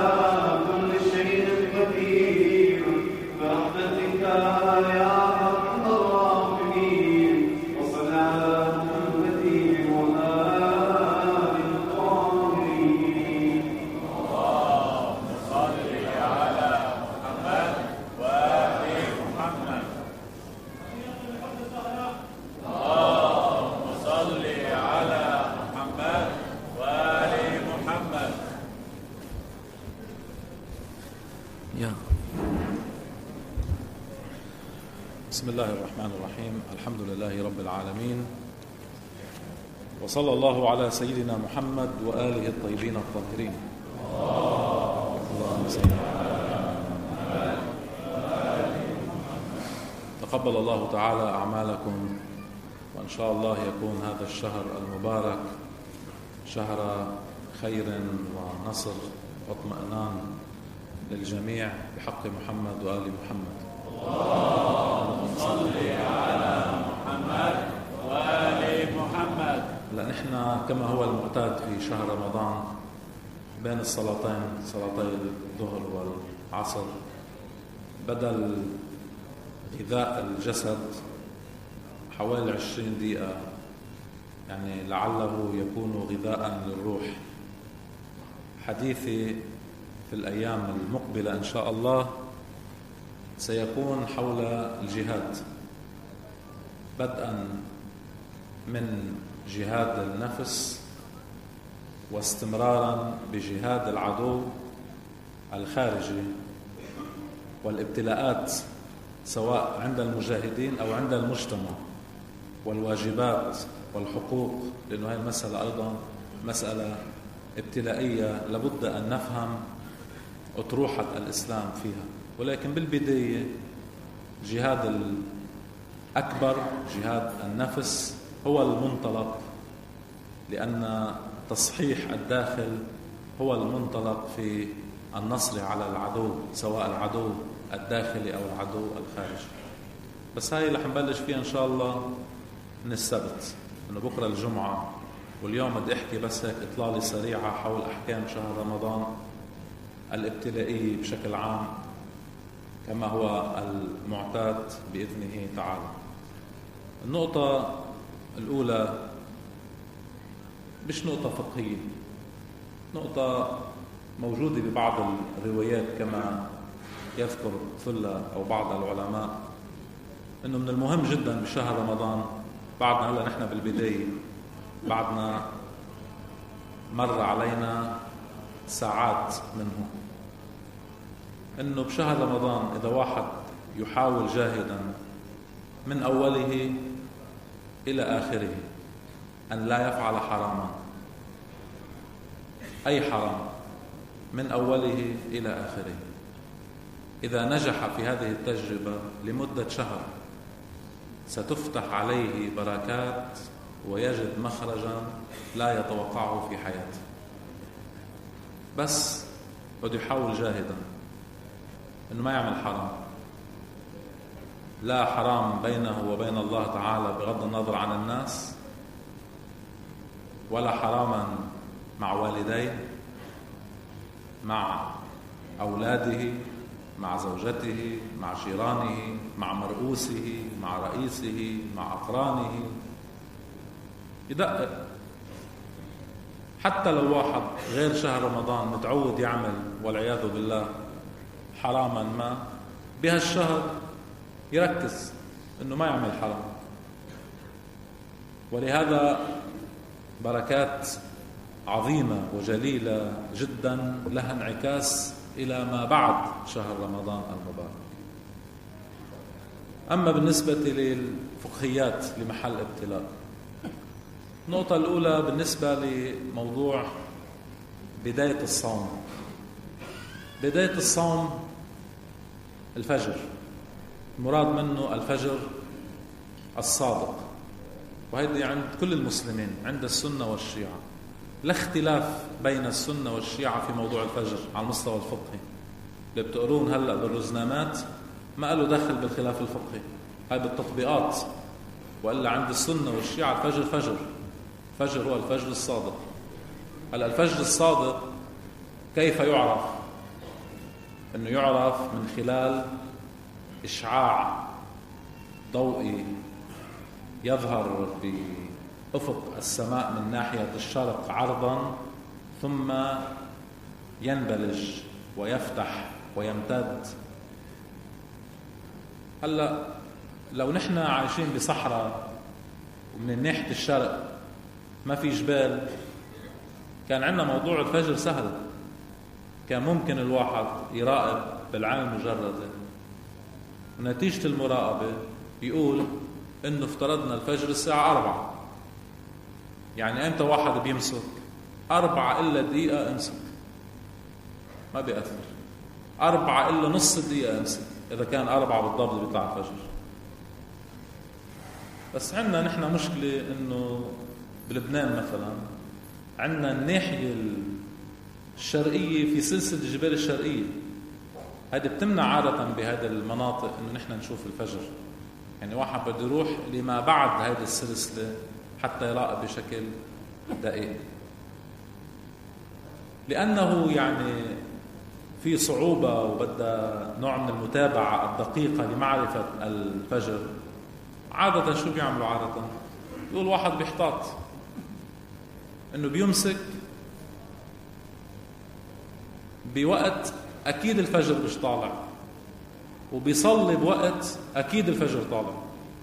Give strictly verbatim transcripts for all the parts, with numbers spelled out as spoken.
بسم الله الرحمن الرحيم. الحمد لله رب العالمين، وصلى الله على سيدنا محمد وآله الطيبين الطاهرين. اللهم صل على محمد. تقبل الله تعالى أعمالكم، وإن شاء الله يكون هذا الشهر المبارك شهر خير ونصر واطمئنان للجميع بحق محمد وآل محمد. اللهم صل على محمد وآل محمد. لأن نحن كما هو المعتاد في شهر رمضان بين الصلاتين، صلاتي الظهر والعصر، بدل غذاء الجسد حوالي عشرين دقيقة، يعني لعله يكون غذاء للروح. حديثي في الأيام المقبلة إن شاء الله سيكون حول الجهاد، بدءا من جهاد النفس واستمرارا بجهاد العدو الخارجي والابتلاءات سواء عند المجاهدين أو عند المجتمع، والواجبات والحقوق، لأنه هذه المسألة أيضا مسألة ابتلائية لابد أن نفهم أطروحة الإسلام فيها. ولكن بالبداية جهاد الأكبر، جهاد النفس، هو المنطلق، لأن تصحيح الداخل هو المنطلق في النصر على العدو، سواء العدو الداخلي أو العدو الخارجي. بس هاي رح نبلش فيها إن شاء الله من السبت، إنه بكرة الجمعة، واليوم بدي أحكي بس هيك إطلالة سريعة حول أحكام شهر رمضان الابتلائي بشكل عام كما هو المعتاد بإذنه تعالى. النقطة الأولى مش نقطة فقهية، نقطة موجودة ببعض الروايات كما يذكر ثلة أو بعض العلماء، إنه من المهم جدا بشهر رمضان، بعدنا هلا نحن بالبداية، بعدنا مر علينا ساعات منه، إنه بشهر رمضان إذا واحد يحاول جاهدا من أوله إلى آخره أن لا يفعل حراما، أي حرام من أوله إلى آخره، إذا نجح في هذه التجربة لمدة شهر ستفتح عليه بركات ويجد مخرجا لا يتوقعه في حياته. بس بده يحاول جاهدا إنه ما يعمل حرام، لا حرام بينه وبين الله تعالى بغض النظر عن الناس، ولا حراما مع والديه، مع أولاده، مع زوجته، مع جيرانه، مع مرؤوسه، مع رئيسه، مع أقرانه. يدقق حتى لو واحد غير شهر رمضان متعود يعمل والعياذ بالله حراما ما، بهالشهر يركز انه ما يعمل حرام. ولهذا بركات عظيمة وجليلة جدا لها انعكاس إلى ما بعد شهر رمضان المبارك. أما بالنسبة للفقهيات لمحل ابتلاء، النقطة الأولى بالنسبة لموضوع بداية الصوم. بداية الصوم الفجر، المراد منه الفجر الصادق، وهذا عند كل المسلمين، عند السنة والشيعة. لا اختلاف بين السنة والشيعة في موضوع الفجر على المستوى الفقهي. اللي بتقرون هلأ بالرزنامات ما قالوا دخل بالخلاف الفقهي، هاي بالتطبيقات. وإلا عند السنة والشيعة الفجر فجر، فجر هو الفجر الصادق. هلأ الفجر الصادق كيف يعرف؟ أنه يعرف من خلال إشعاع ضوئي يظهر بأفق السماء من ناحية الشرق عرضا، ثم ينبلج ويفتح ويمتد. هلا لو نحن عايشين بصحراء ومن ناحية الشرق ما في جبال، كان عندنا موضوع الفجر سهل، كان ممكن الواحد يراقب بالعين المجردة، ونتيجة المراقبة يقول إنه افترضنا الفجر الساعة أربعة، يعني أنت واحد بيمسك أربعة إلا دقيقة امسك، ما بيأثر. أربعة إلا نص دقيقة امسك، إذا كان أربعة بالضبط بيطلع الفجر. بس عندنا نحن مشكلة إنه بلبنان مثلا عندنا الناحية الشرقية في سلسلة الجبال الشرقية، هذه بتمنع عادة بهذه المناطق إنه نحن نشوف الفجر. يعني واحد بده يروح لما بعد هذه السلسلة حتى يراقب بشكل دقيق، لأنه يعني في صعوبة وبدأ نوع من المتابعة الدقيقة لمعرفة الفجر. عادة شو بيعملوا عادة؟ يقول واحد بيحتاط إنه بيمسك بوقت أكيد الفجر مش طالع، وبيصلي بوقت أكيد الفجر طالع.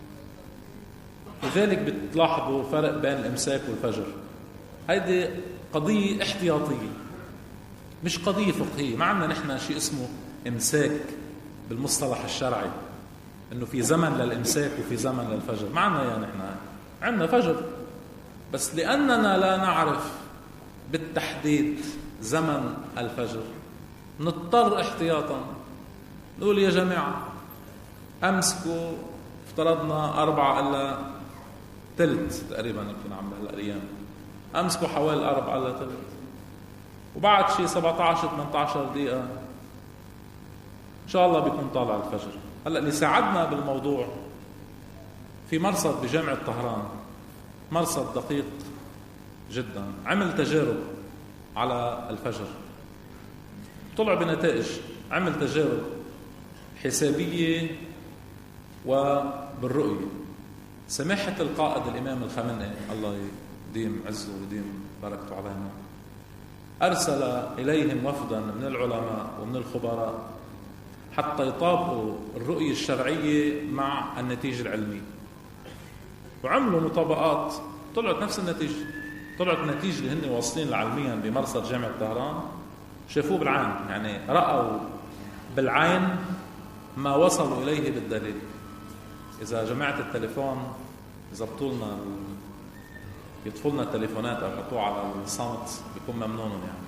لذلك بتلاحظوا فرق بين الإمساك والفجر. هيدي قضية احتياطية مش قضية فقهية. ما عندنا نحن شيء اسمه إمساك بالمصطلح الشرعي، إنه في زمن للإمساك وفي زمن للفجر. ما عندنا يعني نحن عندنا فجر، بس لأننا لا نعرف بالتحديد زمن الفجر نضطر احتياطا نقول يا جماعة أمسكوا، افترضنا أربعة إلا تلت تقريبا يمكن عم بهالأيام، أمسكوا حوالي أربعة إلا تلت، وبعد شيء سبعة عشر ثمانية عشر دقيقة إن شاء الله بيكون طالع الفجر. هلأ اللي ساعدنا بالموضوع في مرصد بجامعة طهران، مرصد دقيق جدا، عمل تجارب على الفجر، طلع بنتائج. عمل تجارب حسابية وبالرؤية. سماحة القائد الإمام الخامنئي الله يديم عزه ويديم بركته علينا أرسل إليهم وفدا من العلماء ومن الخبراء حتى يطابقوا الرؤية الشرعية مع النتيجة العلمية، وعملوا مطابقات طلعت نفس النتيجة. طلعت النتيجة اللي هن واصلين علميا بمرصد جامعة طهران، شافوه بالعين، يعني رأوا بالعين ما وصلوا إليه بالدليل. إذا جماعة التليفون زبطوا لنا يطفوا لنا التليفونات أو يحطوه على الصمت بيكون ممنون يعني.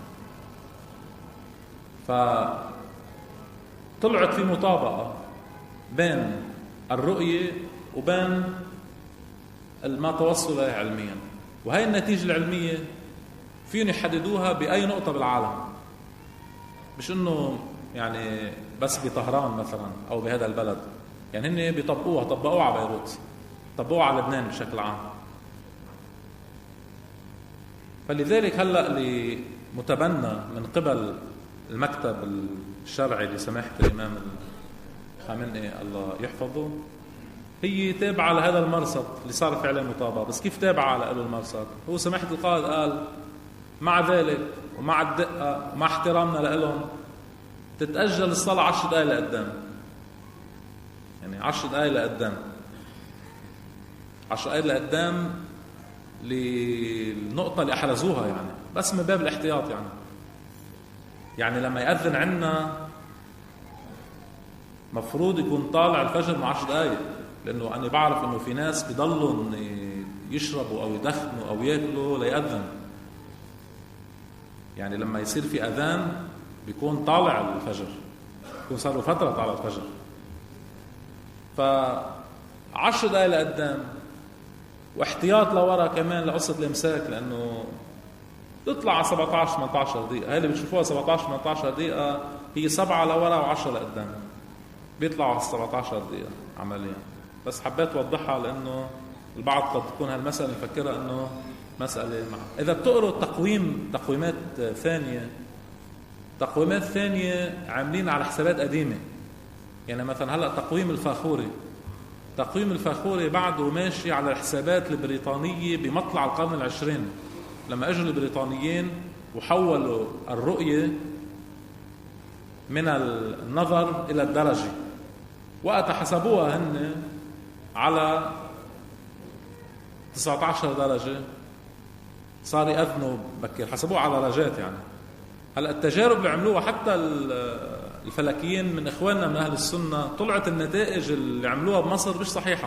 فطلعت في مطابقة بين الرؤية وبين ما توصل إليه علميا، وهي النتيجة العلمية فيهم يحددوها بأي نقطة بالعالم، مش إنه يعني بس بطهران مثلا أو بهذا البلد. يعني هن بيطبقوها، طبقوها على بيروت، طبقوها على لبنان بشكل عام. فلذلك هلأ اللي متبنى من قبل المكتب الشرعي لسماحة الإمام الخامنئي الله يحفظه هي تابعة لهذا المرصد اللي صار في عليه مطابقة. بس كيف تابعة على المرصد؟ هو سماحة القائد قال مع ذلك ومع الدقة ومع احترامنا لهم تتأجل الصلاة عشر دقائق لقدام، يعني عشر دقائق لقدام، عشر دقائق لقدام للنقطة اللي أحرزوها، يعني بس من باب الاحتياط. يعني يعني لما يأذن عنا مفروض يكون طالع الفجر مع عشر دقائق، لأنه أنا بعرف إنه في ناس بيضلوا يشربوا أو يدخنوا أو يأكلوا ليأذن. يعني لما يصير في أذان بيكون طالع الفجر، بيكون صار له فترة طالع الفجر. فعشر دقائق لقدام واحتياط لورا كمان لقصة الإمساك، لأنه تطلع على سبعة عشر ثمانية عشر دقيقة. هاي اللي بتشوفوها سبعة عشر ثمانية عشر دقيقة هي سبعة لورا وعشرة لقدام، بيطلعوا على سبعة عشر دقيقة عمليا. بس حبيت أوضحها لأنه البعض قد تكون هالمسألة مفكرة أنه مسألة مع. إذا بتقروا تقويم تقويمات ثانية، تقويمات ثانية عاملين على حسابات قديمة. يعني مثلا هلأ تقويم الفاخوري تقويم الفاخوري بعده ماشي على الحسابات البريطانية بمطلع القرن العشرين، لما أجوا البريطانيين وحولوا الرؤية من النظر إلى الدرجة، وقت حسبوها هن على تسعة عشر درجة، صار يأذنوا بكير حسبوها على درجات. يعني هلا التجارب اللي عملوها حتى الفلكيين من إخواننا من أهل السنة طلعت النتائج اللي عملوها بمصر مش صحيحة،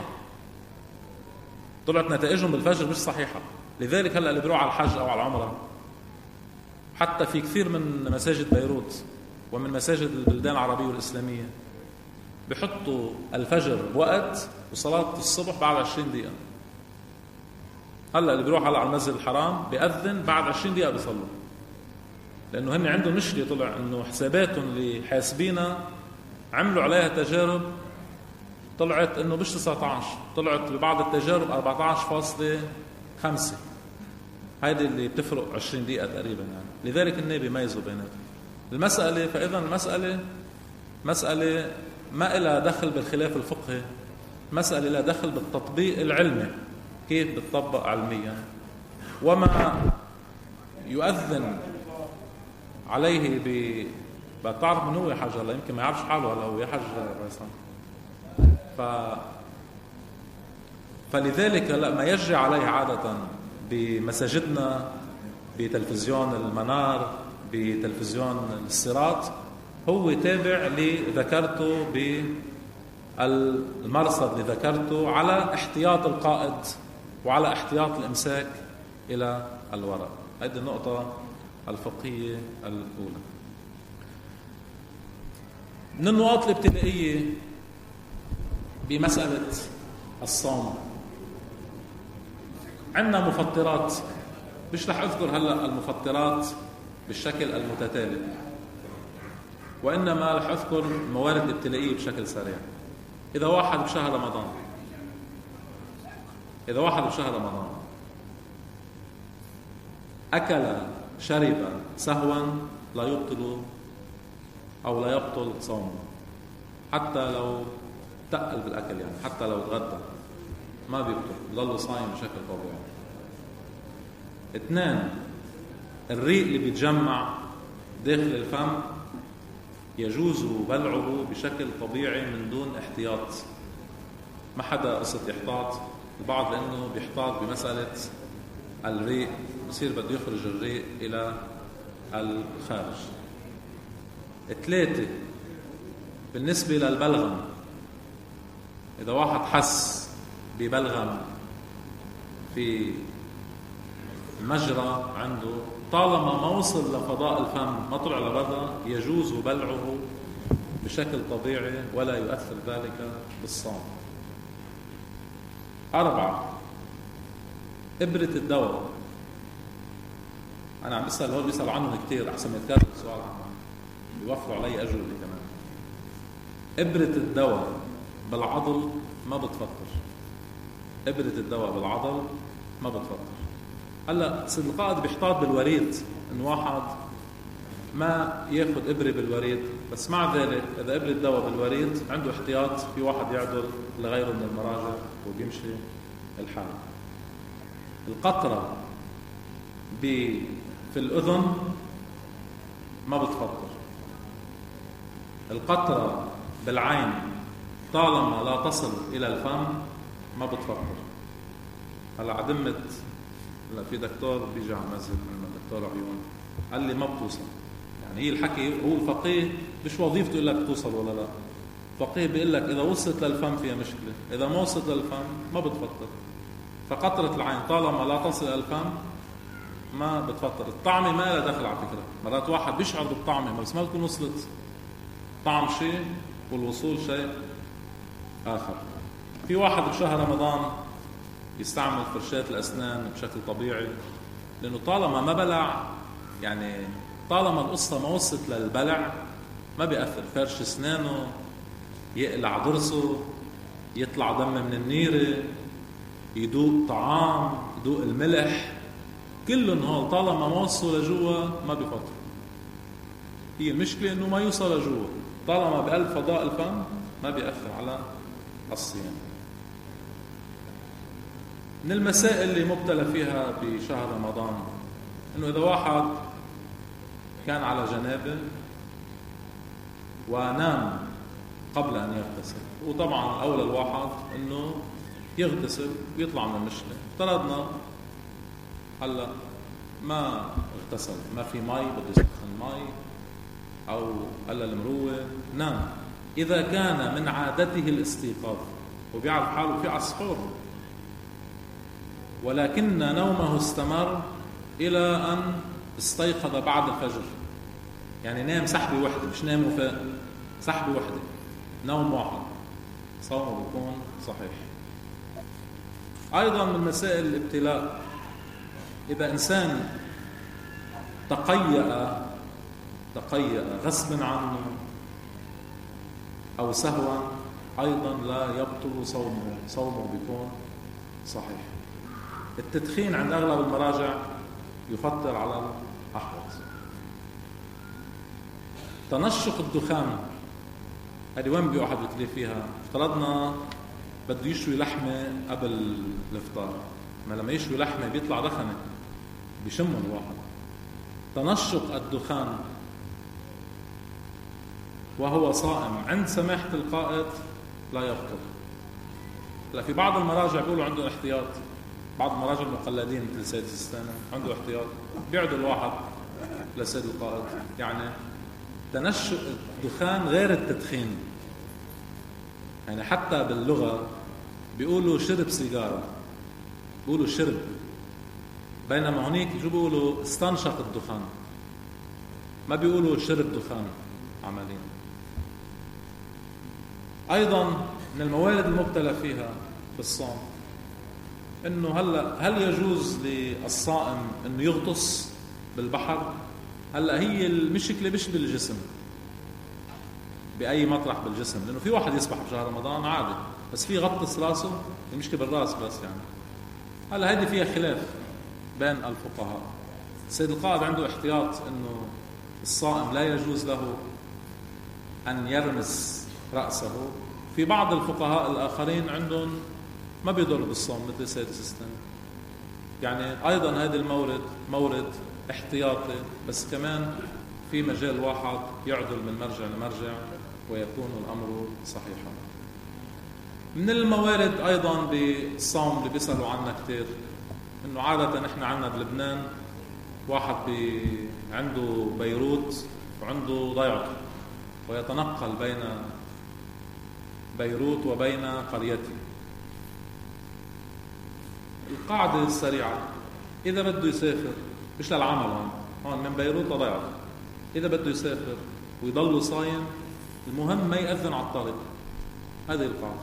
طلعت نتائجهم بالفجر مش صحيحة. لذلك هلا اللي بيروح على الحج أو على العمرة، حتى في كثير من مساجد بيروت ومن مساجد البلدان العربية والإسلامية بحطوا الفجر بوقت وصلاة الصبح بعد عشرين دقيقة. هلا اللي بيروح على المسجد الحرام بيأذن بعد عشرين دقيقة بيصلوا، لأنه هن عندهم مشكلة. طلع إنه حساباتهم اللي حاسبينها عملوا عليها تجارب، طلعت إنه مش تسعة عشر، طلعت ببعض التجارب أربعة عشر فاصلة خمسة. هيدي اللي بتفرق عشرين دقيقة تقريبا. يعني لذلك النبي بيميزوا بيناتهم المسألة. فإذا المسألة مسألة ما إلها دخل بالخلاف الفقهي، مسألة لها دخل بالتطبيق العلمي، كيف بتطبق علميا. وما يؤذن عليه ب بتعرف من هو يا حاج هلا، يمكن ما يعرفش حاله هلا هو يا حاج ريسان. ف فلذلك هلا ما يجري عليه عادة بمساجدنا، بتلفزيون المنار، بتلفزيون الصراط، هو تابع لذكرته بالمرصد اللي ذكرته على احتياط القائد وعلى احتياط الامساك الى الوراء. هذه النقطة الفقهية الأولى. من النقاط الابتدائية بمسألة الصوم، عندنا مفطرات، مش رح أذكر هلأ المفطرات بالشكل المتتالي، وإنما رح أذكر موارد الابتدائية بشكل سريع. إذا واحد بشهر رمضان إذا واحد بشهر رمضان أكل شرب سهوا لا يبطل أو لا يبطل صومه، حتى لو تقل بالأكل، يعني حتى لو تغدى ما بيبطل، ضل صايم بشكل طبيعي. اثنان، الريق اللي بيتجمع داخل الفم يجوز بلعه بشكل طبيعي من دون احتياط. ما حدا قصة يحتاط، البعض لأنه بيحتاط بمسألة الريق، بصير بده يخرج الريق إلى الخارج. ثلاثة، بالنسبة للبلغم، إذا واحد حس ببلغم في مجرى عنده، طالما ما وصل لفضاء الفم ما طلع لبرا، يجوز بلعه بشكل طبيعي ولا يؤثر ذلك بالصوم. أربعة، إبرة الدواء. أنا عم بسأل هول بيسأل عنهم كتير، أحسن ما يتكرر السؤال عنهم بيوفروا علي أجر اللي كمان. إبرة الدواء بالعضل ما بتفطر، إبرة الدواء بالعضل ما بتفطر. هلا سيد القائد بيحتاط بالوريد، إنه واحد ما ياخذ إبرة بالوريد، بس مع ذلك إذا إبرة الدواء بالوريد عنده احتياط، في واحد يعدل لغيره من المراجع وبيمشي الحال. القطرة في الأذن ما بتفطر. القطرة بالعين طالما لا تصل إلى الفم ما بتفطر. هلا عدمت، هلا في دكتور بيجي على المسجد عندنا دكتور عيون قال لي ما بتوصل. يعني هي الحكي، هو الفقيه مش وظيفته يقول لك بتوصل ولا لا، الفقيه بيقول لك إذا وصلت للفم فيها مشكلة، إذا ما وصلت للفم ما بتفطر. فقطرة العين طالما لا تصل إلى الفم ما بتفطر. الطعمة ما لها دخل على فكرة، مرات واحد بيشعر بالطعمة بس ما بتكون وصلت، طعم شيء والوصول شيء آخر. في واحد بشهر رمضان يستعمل فرشاة الأسنان بشكل طبيعي، لأنه طالما ما بلع، يعني طالما القصة ما وصلت للبلع ما بيأثر. فرش أسنانه، يقلع ضرسه، يطلع دم من النيرة، يدوق طعام، يدوق الملح، كلهم هول طالما ما وصلوا لجوا ما بيفطروا. هي المشكلة إنه ما يوصل لجوا، طالما بقلب فضاء الفم ما بيأثر على الصيام. من المسائل اللي مبتلى فيها بشهر رمضان إنه إذا واحد كان على جنابه ونام قبل أن يغتسل، وطبعا أولى الواحد إنه يغتسل ويطلع من المشكلة. افترضنا هلا ما اغتسل، ما في مي، بده يسخن مي أو هلا المروة، نام. إذا كان من عادته الاستيقاظ وبيعرف حاله في عصفور، ولكن نومه استمر إلى أن استيقظ بعد الفجر، يعني نام سحبة واحدة، مش نام وفاق، سحبة واحدة، نوم واحد، صومه بيكون صحيح. أيضا من مسائل الابتلاء إذا إنسان تقيأ تقيأ غصبا عنه أو سهوا، أيضا لا يبطل صومه، صومه بيكون صحيح. التدخين عند أغلب المراجع يفطر على الأحوط. تنشق الدخان هذه وين بده واحد يتلي فيها؟ افترضنا بده يشوي لحمة قبل الإفطار، ما لما يشوي لحمة بيطلع دخنة بيشمه الواحد. تنشق الدخان وهو صائم عند سماحة القائد لا يفطر. لا، في بعض المراجع بيقولوا عنده احتياط، بعض المراجع المقلدين مثل سيد السيستاني عنده احتياط، بيعدوا الواحد لسيد القائد. يعني تنشق الدخان غير التدخين، يعني حتى باللغة بيقولوا شرب سيجارة، بيقولوا شرب، بينما هناك شو بيقولوا استنشق الدخان، ما بيقولوا شرب دخان عمليا. أيضا من الموارد المبتلى فيها بالصوم إنه هلا هل يجوز للصائم إنه يغطس بالبحر؟ هلا هي المشكلة مش بالجسم، بأي مطرح بالجسم، لأنه في واحد يسبح بشهر رمضان عادي، بس في غطس راسه، المشكلة بالراس بس. يعني هلا هذه فيها خلاف بين الفقهاء. السيد القائد عنده احتياط إنه الصائم لا يجوز له أن يرمس رأسه. في بعض الفقهاء الآخرين عندهم ما بيضر بالصوم مثل السيد السيستاني. يعني أيضا هذا المورد مورد احتياطي، بس كمان في مجال واحد يعدل من مرجع لمرجع ويكون الأمر صحيحا. من الموارد أيضا بالصوم اللي بيسألوا عنها كتير إنه عادة نحن عندنا بلبنان واحد بي عنده بيروت وعنده ضيعته، ويتنقل بين بيروت وبين قريته. القاعدة السريعة إذا بده يسافر، مش للعمل هون هون من بيروت لضيعته، إذا بده يسافر ويضل صايم المهم ما يأذن على الطريق. هذه القاعدة،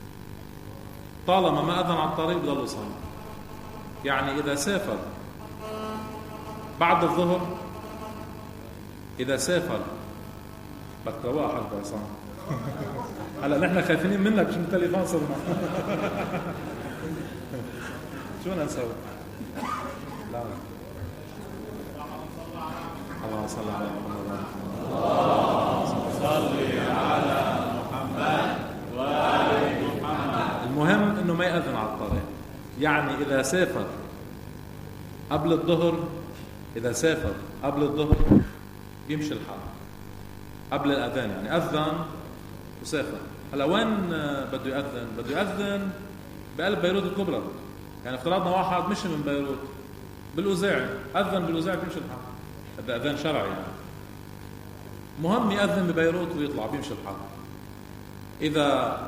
طالما ما أذن على الطريق بضل صايم. يعني إذا سافر بعد الظهر، إذا سافر بكرة حد عصام هلا نحن خايفين منك، شو التليفون صرنا شو بدنا نسوي؟ لا الله صل على محمد، اللهم صل على محمد وآل محمد. المهم انه ما يأذن على الطريق. يعني اذا سافر قبل الظهر، اذا سافر قبل الظهر بيمشي الحال قبل الاذان، يعني اذن وسافر. هلا وين بده يأذن؟ بده يأذن بقلب بيروت الكبرى. يعني افترضنا واحد مشي من بيروت بالأوزاعي، أذن بالأوزاعي بيمشي الحال، هذا أذان شرعي. يعني مهم يأذن ببيروت ويطلع بيمشي الحال. إذا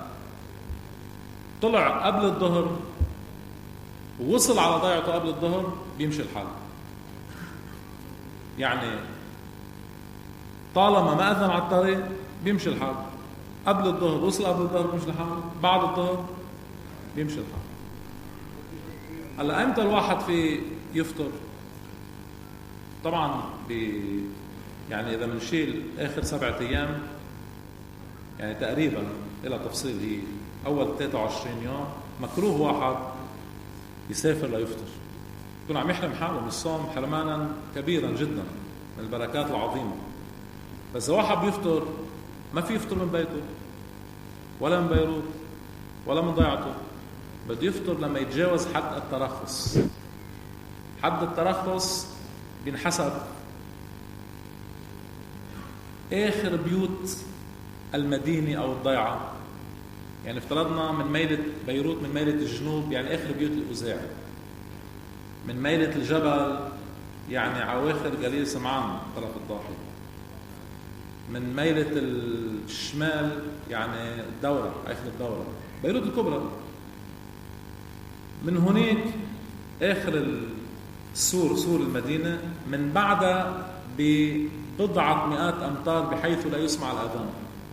طلع قبل الظهر ووصل على ضيعته قبل الظهر بيمشي الحال. يعني طالما ما أذن على الطريق بيمشي الحال. قبل الظهر وصل قبل الظهر بيمشي الحال، بعد الظهر بيمشي الحال. هلا امتى الواحد في يفطر؟ طبعا ب يعني اذا بنشيل اخر سبعة ايام، يعني تقريبا الى تفصيل هي اول ثلاثة وعشرين يوم مكروه واحد يسافر ليفطر، يكون عم يحرم حاله من الصوم حرمانا كبيرا جدا من البركات العظيمه. بس واحد بيفطر ما في يفطر من بيته ولا من بيروت ولا من ضيعته، بده يفطر لما يتجاوز حد الترخص. حد الترخص بينحسب آخر بيوت المدينة أو الضيعة. يعني افترضنا من ميلة بيروت من ميلة الجنوب يعني آخر بيوت الأوزاع، من ميلة الجبل يعني عواخر جليل سمعان طرف الضاحي، من ميلة الشمال يعني الدورة آخر الدورة بيروت الكبرى، من هناك آخر السور سور المدينة، من بعدها ببضعة مئات أمتار بحيث لا يسمع الأذان.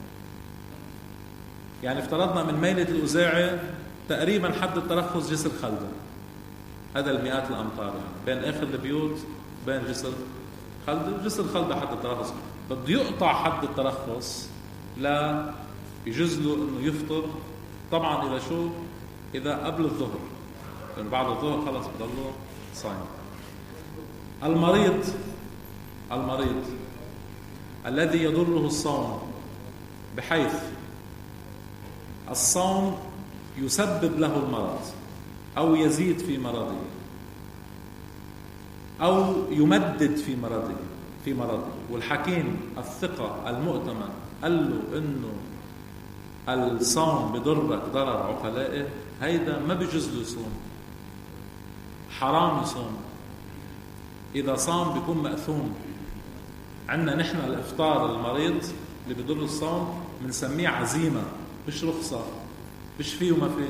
يعني افترضنا من ميلة الأوزاعي تقريبا حد الترخص جسر خلدة، هذا المئات الأمتار يعني بين آخر البيوت بين جسر خلدة جسر خلدة حد الترخص. بده يقطع حد الترخص لا يجوز له انه يفطر طبعا اذا شو اذا قبل الظهر، لانه بعد الظهر خلص بضله صايم. المريض المريض الذي يضره الصوم بحيث الصوم يسبب له المرض او يزيد في مرضه او يمدد في مرضه في مرضه والحكيم الثقة المؤتمن قال له انه الصوم بضرك ضرر عقلائه، هيدا ما بيجوز له يصوم، حرام يصوم. اذا صام بيكون مأثوم. عندنا نحن الافطار المريض اللي بيضر الصوم بنسميه عزيمة مش رخصة، مش فيه وما فيه.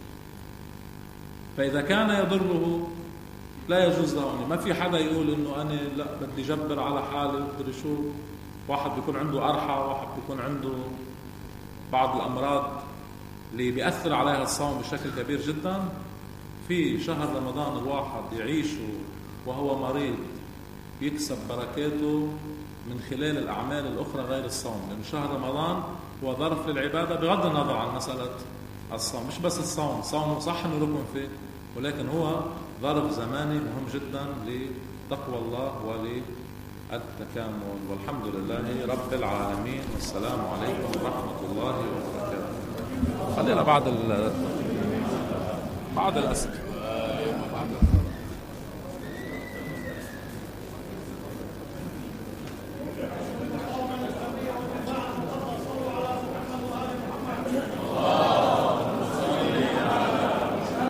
فاذا كان يضره لا يجوز له. ما في حدا يقول انه انا لا بدي جبر على حالي بدي شو. واحد بيكون عنده قرحة، واحد بيكون عنده بعض الامراض اللي بيأثر عليها الصوم بشكل كبير جدا. في شهر رمضان الواحد يعيشه وهو مريض يكسب بركاته من خلال الاعمال الاخرى غير الصوم، لان شهر رمضان هو ظرف للعبادة بغض النظر عن مسألة الصوم. مش بس الصوم، الصوم صح انه ركن فيه، ولكن هو ظرف زماني مهم جدا لتقوى الله وللتكامل. والحمد لله رب العالمين، والسلام عليكم ورحمة الله وبركاته. خلينا بعد ال بعد الأسئلة.